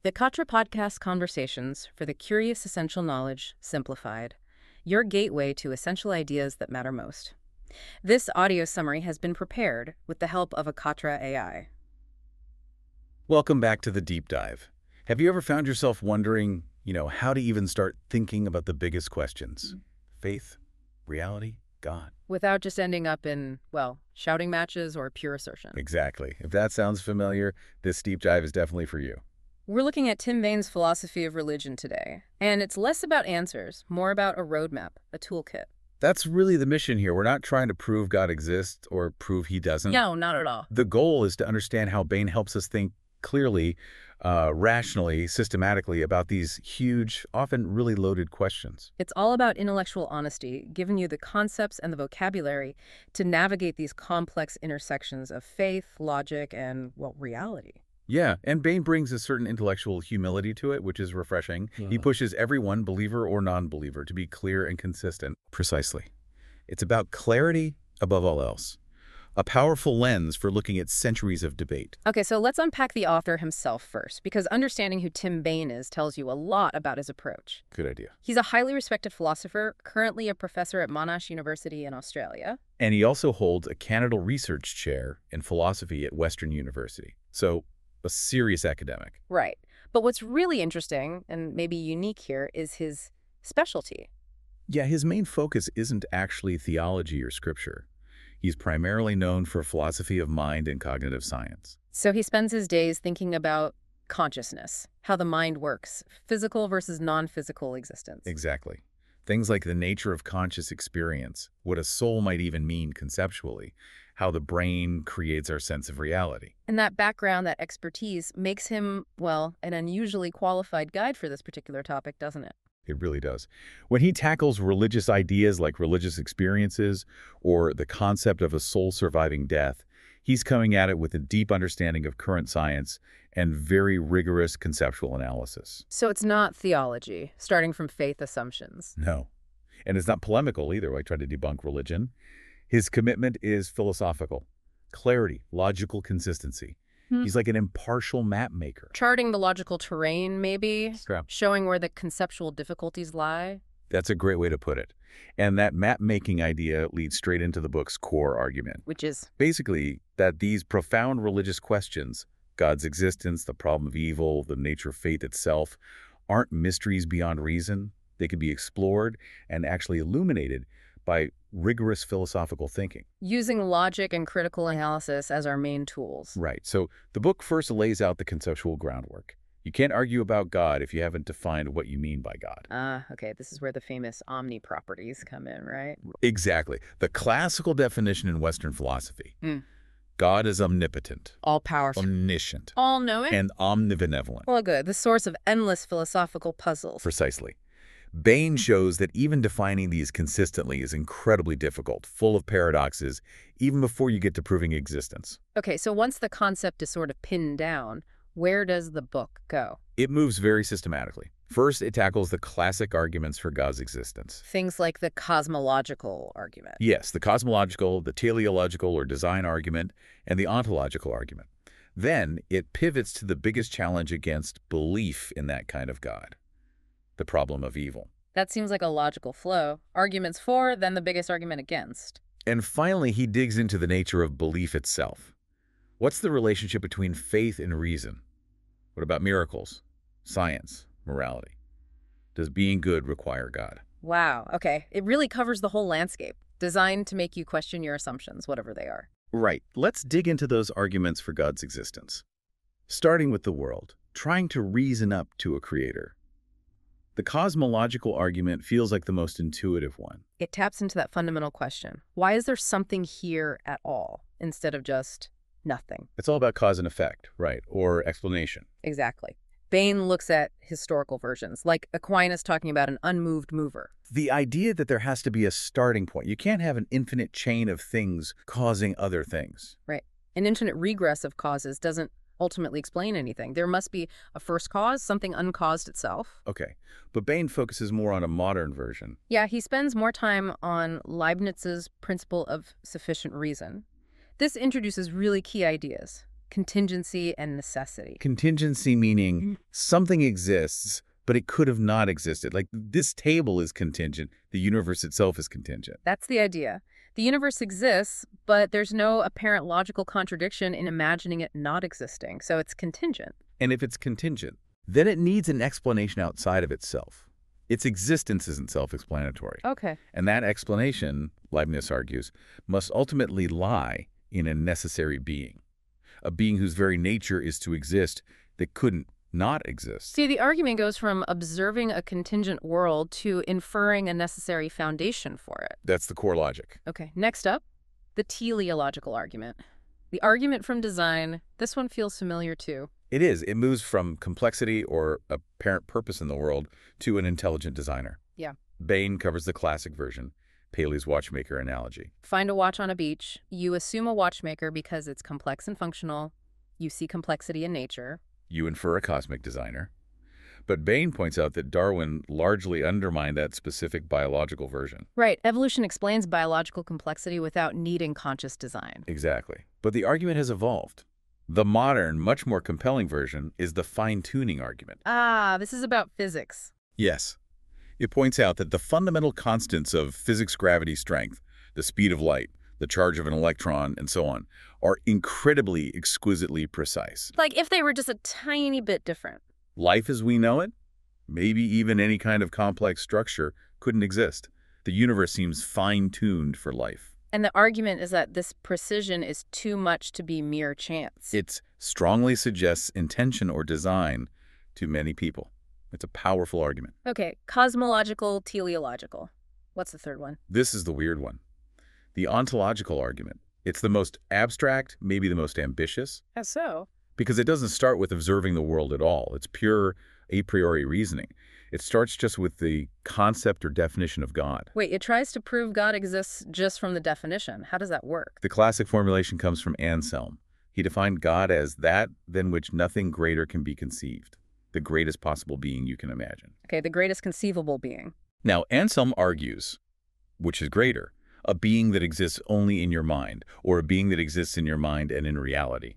The Katra Podcast Conversations for the Curious Essential Knowledge Simplified, your gateway to essential ideas that matter most. This audio summary has been prepared with the help of a Katra AI. Welcome back to the deep dive. Have you ever found yourself wondering, how to even start thinking about the biggest questions? Faith, reality, God. Without just ending up in, shouting matches or pure assertion. Exactly. If that sounds familiar, this deep dive is definitely for you. We're looking at Tim Bayne's philosophy of religion today, and it's less about answers, more about a roadmap, a toolkit. That's really the mission here. We're not trying to prove God exists or prove he doesn't. No, not at all. The goal is to understand how Bayne helps us think clearly, rationally, systematically about these huge, often really loaded questions. It's all about intellectual honesty, giving you the concepts and the vocabulary to navigate these complex intersections of faith, logic, and, reality. Yeah, and Bayne brings a certain intellectual humility to it, which is refreshing. He pushes everyone, believer or non-believer, to be clear and consistent. Precisely. It's about clarity above all else. A powerful lens for looking at centuries of debate. Okay, so let's unpack the author himself first, because understanding who Tim Bayne is tells you a lot about his approach. Good idea. He's a highly respected philosopher, currently a professor at Monash University in Australia. And he also holds a Canadal Research Chair in philosophy at Western University. So, a serious academic. Right. But what's really interesting, and maybe unique here, is his specialty. Yeah, his main focus isn't actually theology or scripture. He's primarily known for philosophy of mind and cognitive science. So he spends his days thinking about consciousness, how the mind works, physical versus non-physical existence. Exactly. Things like the nature of conscious experience, what a soul might even mean conceptually, how the brain creates our sense of reality. And that background, that expertise, makes him, an unusually qualified guide for this particular topic, doesn't it? It really does. When he tackles religious ideas like religious experiences or the concept of a soul surviving death, he's coming at it with a deep understanding of current science and very rigorous conceptual analysis. So it's not theology, starting from faith assumptions. No. And it's not polemical either, like trying to debunk religion. His commitment is philosophical. Clarity, logical consistency. He's like an impartial map maker. Charting the logical terrain, maybe? Yeah. Showing where the conceptual difficulties lie? That's a great way to put it. And that map-making idea leads straight into the book's core argument. Which is? Basically, that these profound religious questions, God's existence, the problem of evil, the nature of faith itself, aren't mysteries beyond reason. They could be explored and actually illuminated by rigorous philosophical thinking. Using logic and critical analysis as our main tools. Right. So the book first lays out the conceptual groundwork. You can't argue about God if you haven't defined what you mean by God. Okay. This is where the famous omni properties come in, right? Exactly. The classical definition in Western philosophy. God is omnipotent, All-powerful, omniscient, all-knowing, and omnibenevolent. well, good. The source of endless philosophical puzzles. Precisely. Bayne shows that even defining these consistently is incredibly difficult, full of paradoxes, even before you get to proving existence. Okay, so once the concept is sort of pinned down, where does the book go? It moves very systematically. First, it tackles the classic arguments for God's existence. Things like the cosmological argument. Yes, the cosmological, the teleological or design argument, and the ontological argument. Then, it pivots to the biggest challenge against belief in that kind of God. The problem of evil. That seems like a logical flow. Arguments for, then the biggest argument against. And finally, he digs into the nature of belief itself. What's the relationship between faith and reason? What about miracles, science, morality? Does being good require God? Wow, okay. It really covers the whole landscape, designed to make you question your assumptions, whatever they are. Right. Let's dig into those arguments for God's existence. Starting with the world, trying to reason up to a creator. The cosmological argument feels like the most intuitive one. It taps into that fundamental question. Why is there something here at all, instead of just nothing? It's all about cause and effect, right? Or explanation. Exactly. Bayne looks at historical versions, like Aquinas talking about an unmoved mover. The idea that there has to be a starting point. You can't have an infinite chain of things causing other things. Right. An infinite regress of causes doesn't ultimately explain anything. There must be a first cause, something uncaused itself. Okay, but Bayne focuses more on a modern version. Yeah, he spends more time on Leibniz's principle of sufficient reason. This introduces really key ideas. contingency and necessity. Contingency meaning something exists, but it could have not existed. Like this table is contingent. The universe itself is contingent. That's the idea. The universe exists, but there's no apparent logical contradiction in imagining it not existing, so it's contingent. And if it's contingent, then it needs an explanation outside of itself. Its existence isn't self-explanatory. Okay. And that explanation, Leibniz argues, must ultimately lie in a necessary being. A being whose very nature is to exist that couldn't not exist. See, the argument goes from observing a contingent world to inferring a necessary foundation for it. That's the core logic. Okay, next up, the teleological argument. The argument from design, this one feels familiar too. It is. It moves from complexity or apparent purpose in the world to an intelligent designer. Yeah. Bain covers the classic version, Paley's watchmaker analogy. Find a watch on a beach. You assume a watchmaker because it's complex and functional. You see complexity in nature. You infer a cosmic designer. But Bain points out that Darwin largely undermined that specific biological version. Right. Evolution explains biological complexity without needing conscious design. Exactly. But the argument has evolved. The modern, much more compelling version is the fine-tuning argument. Ah, this is about physics. Yes. It points out that the fundamental constants of physics, gravity, strength, the speed of light, the charge of an electron, and so on, are incredibly exquisitely precise. Like if they were just a tiny bit different. Life as we know it, maybe even any kind of complex structure, couldn't exist. The universe seems fine-tuned for life. And the argument is that this precision is too much to be mere chance. It strongly suggests intention or design to many people. It's a powerful argument. Okay, cosmological, teleological. What's the third one? This is the weird one. The ontological argument. It's the most abstract, maybe the most ambitious, How so? because it doesn't start with observing the world at all. It's pure a priori reasoning. It starts just with the concept or definition of God. Wait, it tries to prove God exists just from the definition. How does that work? The classic formulation comes from Anselm. He defined God as that than which nothing greater can be conceived, the greatest possible being you can imagine. Okay, the greatest conceivable being. Now, Anselm argues, which is greater, a being that exists only in your mind, or a being that exists in your mind and in reality.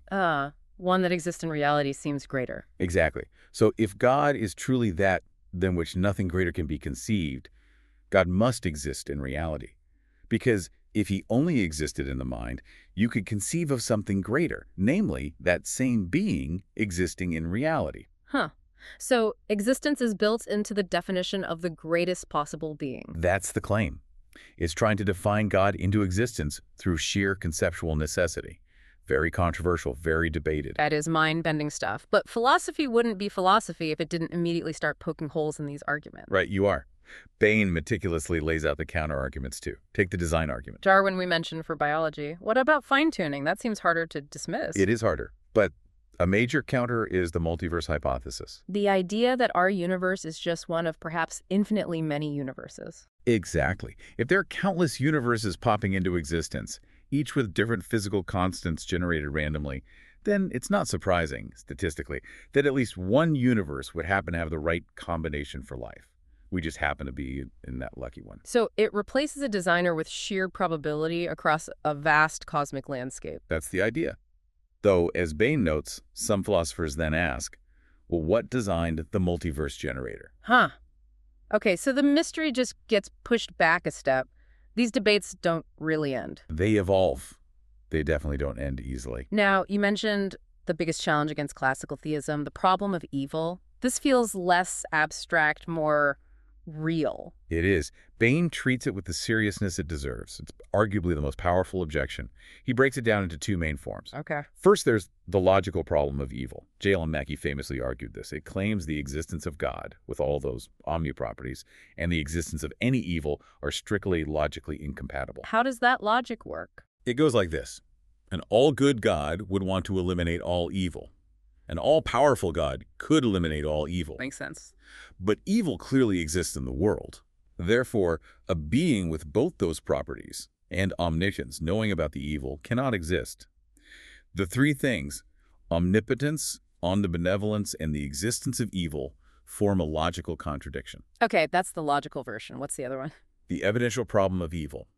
One that exists in reality seems greater. Exactly. So if God is truly that than which nothing greater can be conceived, God must exist in reality. Because if he only existed in the mind, you could conceive of something greater, namely that same being existing in reality. Huh. So existence is built into the definition of the greatest possible being. That's the claim. It's trying to define God into existence through sheer conceptual necessity. Very controversial, very debated. That is mind-bending stuff. But philosophy wouldn't be philosophy if it didn't immediately start poking holes in these arguments. Right, you are. Bain meticulously lays out the counter-arguments too. Take the design argument. Darwin we mentioned for biology. What about fine-tuning? That seems harder to dismiss. It is harder, but a major counter is the multiverse hypothesis. The idea that our universe is just one of perhaps infinitely many universes. Exactly. If there are countless universes popping into existence, each with different physical constants generated randomly, then it's not surprising, statistically, that at least one universe would happen to have the right combination for life. We just happen to be in that lucky one. So it replaces a designer with sheer probability across a vast cosmic landscape. That's the idea. Though, as Bain notes, some philosophers then ask, well, what designed the multiverse generator? Huh. Okay, so the mystery just gets pushed back a step. These debates don't really end. They evolve. They definitely don't end easily. Now, you mentioned the biggest challenge against classical theism, the problem of evil. This feels less abstract, more real. It is. Bain treats it with the seriousness it deserves. It's arguably the most powerful objection. He breaks it down into two main forms. Okay. First, there's the logical problem of evil. J.L. Mackie famously argued this. It claims the existence of God, with all those omni-properties, and the existence of any evil are strictly logically incompatible. How does that logic work? It goes like this. An all-good God would want to eliminate all evil. An all-powerful God could eliminate all evil. Makes sense. But evil clearly exists in the world. Therefore, a being with both those properties and omniscience, knowing about the evil, cannot exist. The three things, omnipotence, omnibenevolence, and the existence of evil, form a logical contradiction. Okay, that's the logical version. What's the other one? The evidential problem of evil.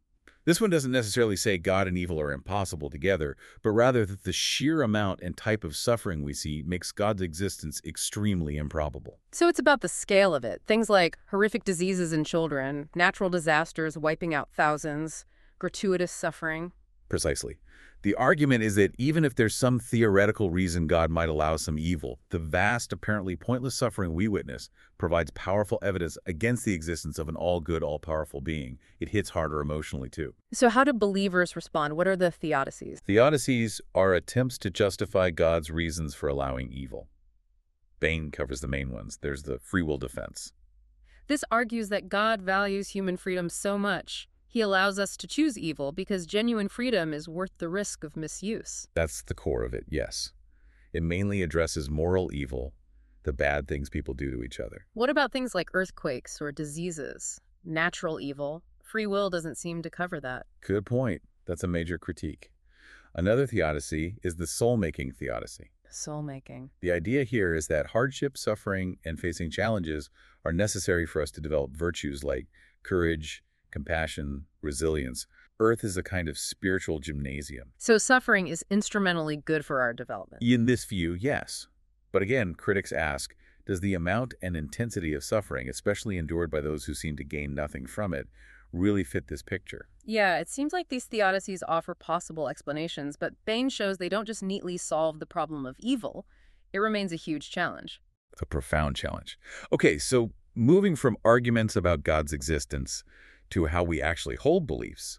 This one doesn't necessarily say God and evil are impossible together, but rather that the sheer amount and type of suffering we see makes God's existence extremely improbable. So it's about the scale of it. Things like horrific diseases in children, natural disasters wiping out thousands, gratuitous suffering. Precisely. The argument is that even if there's some theoretical reason God might allow some evil, the vast, apparently pointless suffering we witness provides powerful evidence against the existence of an all-good, all-powerful being. It hits harder emotionally, too. So how do believers respond? What are the theodicies? Theodicies are attempts to justify God's reasons for allowing evil. Bain covers the main ones. There's the free will defense. This argues that God values human freedom so much. He allows us to choose evil because genuine freedom is worth the risk of misuse. That's the core of it, yes. It mainly addresses moral evil, the bad things people do to each other. What about things like earthquakes or diseases? Natural evil? Free will doesn't seem to cover that. Good point. That's a major critique. Another theodicy is the soul-making theodicy. Soul-making. The idea here is that hardship, suffering, and facing challenges are necessary for us to develop virtues like courage, compassion, resilience. Earth is a kind of spiritual gymnasium. So suffering is instrumentally good for our development. In this view, yes. But again, critics ask, does the amount and intensity of suffering, especially endured by those who seem to gain nothing from it, really fit this picture? Yeah, it seems like these theodicies offer possible explanations, but Bain shows they don't just neatly solve the problem of evil. It remains a huge challenge. A profound challenge. Okay, so moving from arguments about God's existence to how we actually hold beliefs,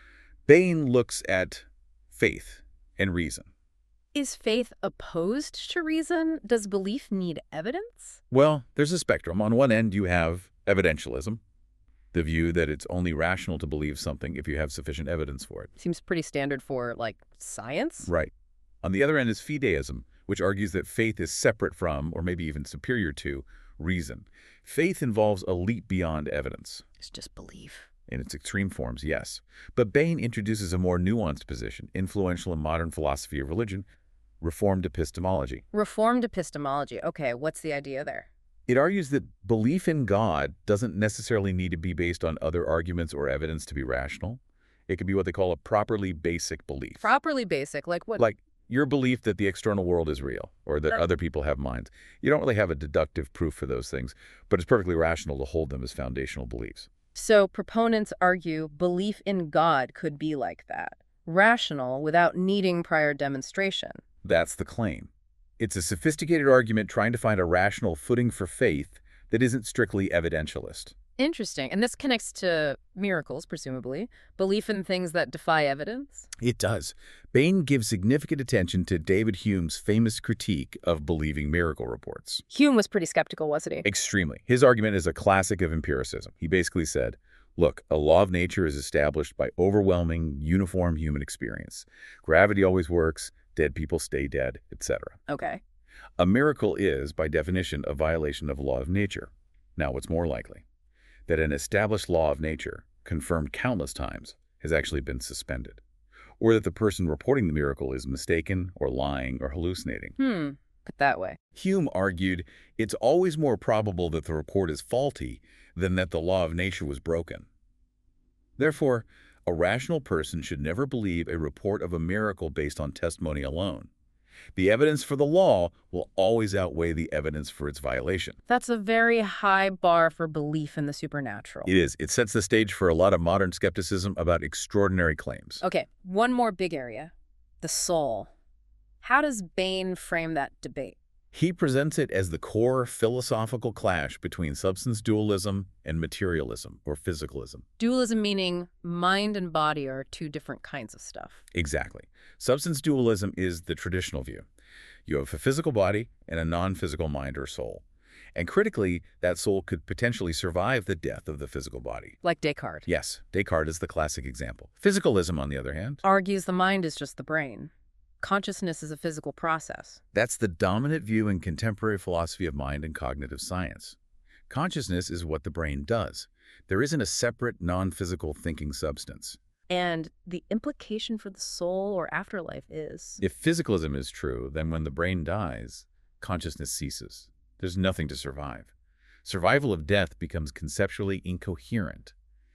Bain looks at faith and reason. Is faith opposed to reason? Does belief need evidence? Well, there's a spectrum. On one end, you have evidentialism, the view that it's only rational to believe something if you have sufficient evidence for it. Seems pretty standard for, like, science? Right. On the other end is fideism, which argues that faith is separate from, or maybe even superior to, reason. Faith involves a leap beyond evidence. It's just belief. In its extreme forms, yes. But Bain introduces a more nuanced position, influential in modern philosophy of religion, reformed epistemology. Reformed epistemology. Okay, what's the idea there? It argues that belief in God doesn't necessarily need to be based on other arguments or evidence to be rational. It could be what they call a properly basic belief. Properly basic? Like what? Like your belief that the external world is real, or that other people have minds. You don't really have a deductive proof for those things, but it's perfectly rational to hold them as foundational beliefs. So proponents argue belief in God could be like that, rational without needing prior demonstration. That's the claim. It's a sophisticated argument trying to find a rational footing for faith that isn't strictly evidentialist. Interesting. And this connects to miracles, presumably. Belief in things that defy evidence? It does. Bain gives significant attention to David Hume's famous critique of believing miracle reports. Hume was pretty skeptical, wasn't he? Extremely. His argument is a classic of empiricism. He basically said, look, a law of nature is established by overwhelming, uniform human experience. Gravity always works, dead people stay dead, etc. Okay. A miracle is, by definition, a violation of a law of nature. Now, what's more likely? That an established law of nature, confirmed countless times, has actually been suspended. Or that the person reporting the miracle is mistaken or lying or hallucinating. Put that way. Hume argued it's always more probable that the report is faulty than that the law of nature was broken. Therefore, a rational person should never believe a report of a miracle based on testimony alone. The evidence for the law will always outweigh the evidence for its violation. That's a very high bar for belief in the supernatural. It is. It sets the stage for a lot of modern skepticism about extraordinary claims. Okay, one more big area. The soul. How does Bain frame that debate? He presents it as the core philosophical clash between substance dualism and materialism, or physicalism. Dualism meaning mind and body are two different kinds of stuff. Exactly. Substance dualism is the traditional view. You have a physical body and a non-physical mind or soul. And critically, that soul could potentially survive the death of the physical body. Like Descartes. Yes, Descartes is the classic example. Physicalism, on the other hand, Argues the mind is just the brain. Consciousness is a physical process. that's the dominant view in contemporary philosophy of mind and cognitive science. Consciousness is what the brain does. There isn't a separate, non-physical thinking substance. And the implication for the soul or afterlife is... If physicalism is true, then when the brain dies, consciousness ceases. There's nothing to survive. Survival of death becomes conceptually incoherent.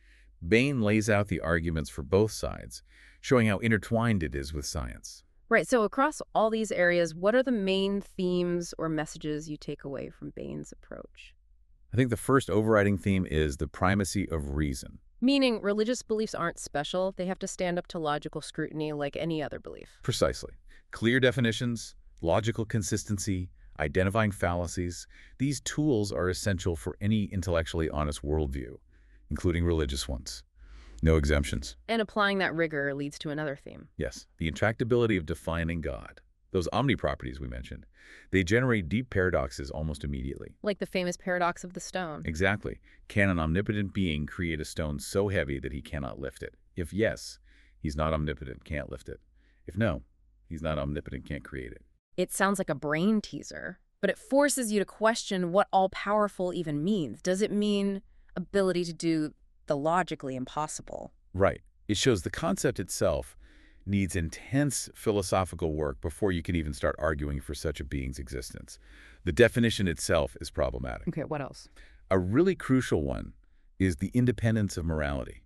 Bain lays out the arguments for both sides, showing how intertwined it is with science. Right, so across all these areas, what are the main themes or messages you take away from Bain's approach? I think the first overriding theme is the primacy of reason. Meaning religious beliefs aren't special, they have to stand up to logical scrutiny like any other belief. Precisely. Clear definitions, logical consistency, identifying fallacies, these tools are essential for any intellectually honest worldview, including religious ones. No exemptions. And applying that rigor leads to another theme. Yes, the intractability of defining God. Those omni-properties we mentioned, they generate deep paradoxes almost immediately. Like the famous paradox of the stone. Exactly. Can an omnipotent being create a stone so heavy that he cannot lift it? If yes, he's not omnipotent, can't lift it. If no, he's not omnipotent, can't create it. It sounds like a brain teaser, but it forces you to question what all-powerful even means. Does it mean ability to do the logically impossible? Right. It shows the concept itself needs intense philosophical work before you can even start arguing for such a being's existence. The definition itself is problematic. Okay, what else? A really crucial one is the independence of morality.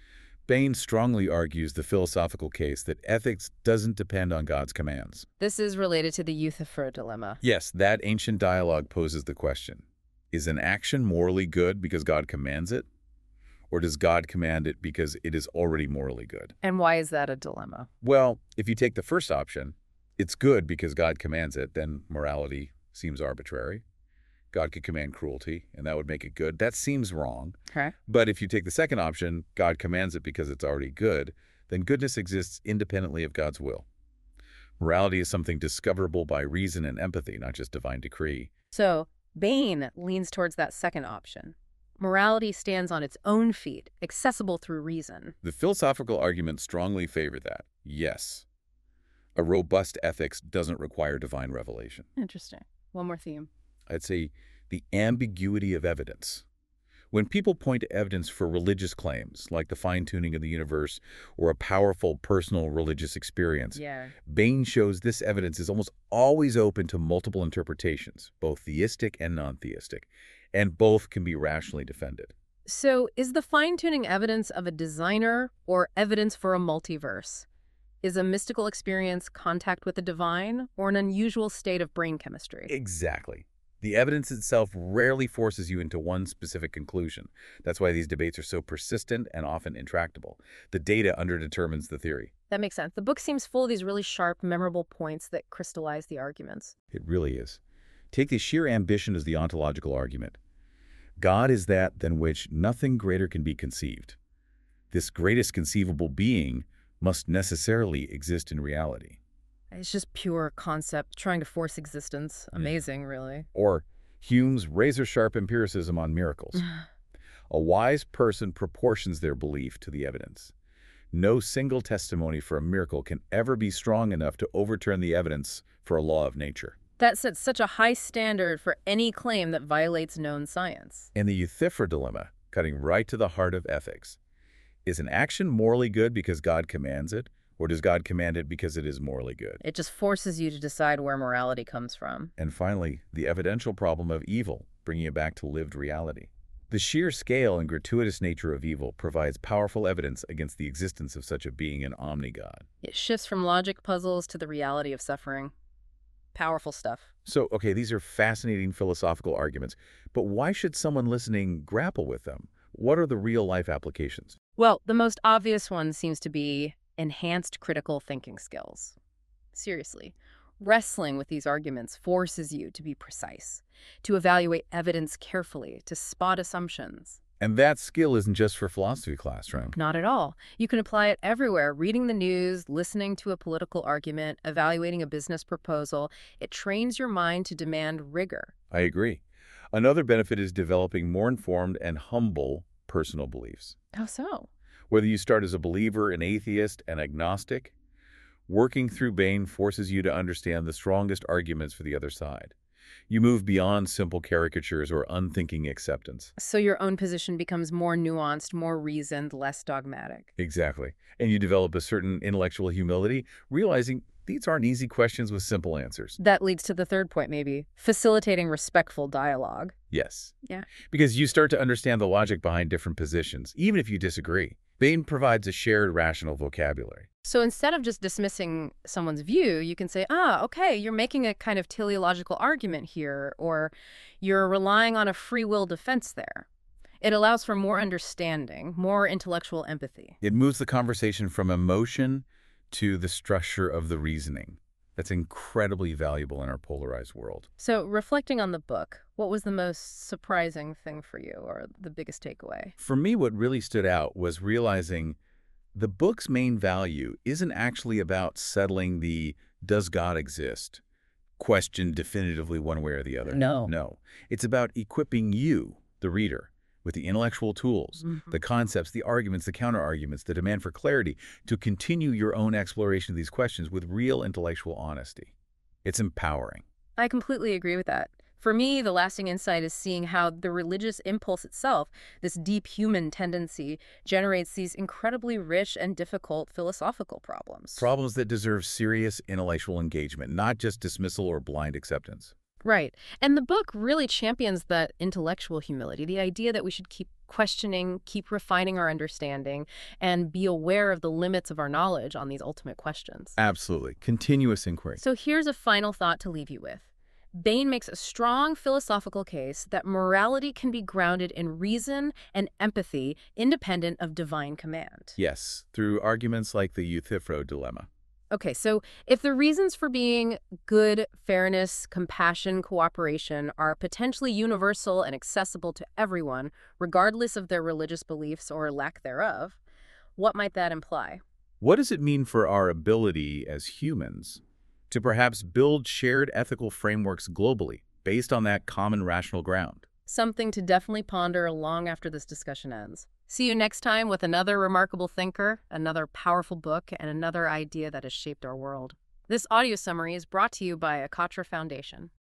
Bain strongly argues the philosophical case that ethics doesn't depend on God's commands. This is related to the Euthyphro dilemma. Yes, that ancient dialogue poses the question. Is an action morally good because God commands it? Or does God command it because it is already morally good? And why is that a dilemma? Well, if you take the first option, it's good because God commands it, then morality seems arbitrary. God could command cruelty, and that would make it good. That seems wrong. Okay. But if you take the second option, God commands it because it's already good, then goodness exists independently of God's will. Morality is something discoverable by reason and empathy, not just divine decree. So Bain leans towards that second option. Morality stands on its own feet, accessible through reason. The philosophical arguments strongly favor that. Yes, a robust ethics doesn't require divine revelation. Interesting. One more theme. I'd say the ambiguity of evidence. When people point to evidence for religious claims, like the fine-tuning of the universe or a powerful personal religious experience, Bain shows this evidence is almost always open to multiple interpretations, both theistic and non-theistic, and both can be rationally defended. So is the fine-tuning evidence of a designer or evidence for a multiverse? Is a mystical experience contact with the divine or an unusual state of brain chemistry? Exactly. The evidence itself rarely forces you into one specific conclusion. That's why these debates are so persistent and often intractable. The data underdetermines the theory. That makes sense. The book seems full of these really sharp, memorable points that crystallize the arguments. It really is. Take the sheer ambition as the ontological argument. God is that than which nothing greater can be conceived. This greatest conceivable being must necessarily exist in reality. It's just pure concept, trying to force existence. Amazing, really. Or Hume's razor-sharp empiricism on miracles. A wise person proportions their belief to the evidence. No single testimony for a miracle can ever be strong enough to overturn the evidence for a law of nature. That sets such a high standard for any claim that violates known science. And the Euthyphro dilemma, cutting right to the heart of ethics. Is an action morally good because God commands it, or does God command it because it is morally good? It just forces you to decide where morality comes from. And finally, the evidential problem of evil, bringing it back to lived reality. The sheer scale and gratuitous nature of evil provides powerful evidence against the existence of such a being, an omni-God. It shifts from logic puzzles to the reality of suffering. Powerful stuff. So, okay, these are fascinating philosophical arguments, but why should someone listening grapple with them? What are the real-life applications? Well, the most obvious one seems to be enhanced critical thinking skills. Seriously, wrestling with these arguments forces you to be precise, to evaluate evidence carefully, to spot assumptions. And that skill isn't just for philosophy class, right? Not at all. You can apply it everywhere. Reading the news, listening to a political argument, evaluating a business proposal. It trains your mind to demand rigor. I agree. Another benefit is developing more informed and humble personal beliefs. How so? Whether you start as a believer, an atheist, an agnostic, working through Bain forces you to understand the strongest arguments for the other side. You move beyond simple caricatures or unthinking acceptance. So your own position becomes more nuanced, more reasoned, less dogmatic. Exactly. And you develop a certain intellectual humility, realizing These aren't easy questions with simple answers. That leads to the third point, maybe. Facilitating respectful dialogue. Yes. Yeah. Because you start to understand the logic behind different positions, even if you disagree. Bain provides a shared rational vocabulary. So instead of just dismissing someone's view, you can say, okay, you're making a kind of teleological argument here, or you're relying on a free will defense there. It allows for more understanding, more intellectual empathy. It moves the conversation from emotion to the structure of the reasoning. That's incredibly valuable in our polarized world. So reflecting on the book, what was the most surprising thing for you, or the biggest takeaway? For me, what really stood out was realizing the book's main value isn't actually about settling the "does God exist?" question definitively one way or the other. No. It's about equipping you, the reader, with the intellectual tools, the concepts, the arguments, the counter-arguments, the demand for clarity to continue your own exploration of these questions with real intellectual honesty. It's empowering. I completely agree with that. For me, the lasting insight is seeing how the religious impulse itself, this deep human tendency, generates these incredibly rich and difficult philosophical problems. Problems that deserve serious intellectual engagement, not just dismissal or blind acceptance. Right. And the book really champions that intellectual humility, the idea that we should keep questioning, keep refining our understanding, and be aware of the limits of our knowledge on these ultimate questions. Absolutely. Continuous inquiry. So here's a final thought to leave you with. Bain makes a strong philosophical case that morality can be grounded in reason and empathy independent of divine command. Yes, through arguments like the Euthyphro dilemma. Okay, so if the reasons for being good, fairness, compassion, cooperation are potentially universal and accessible to everyone, regardless of their religious beliefs or lack thereof, what might that imply? What does it mean for our ability as humans to perhaps build shared ethical frameworks globally based on that common rational ground? Something to definitely ponder long after this discussion ends. See you next time with another remarkable thinker, another powerful book, and another idea that has shaped our world. This audio summary is brought to you by Akatra Foundation.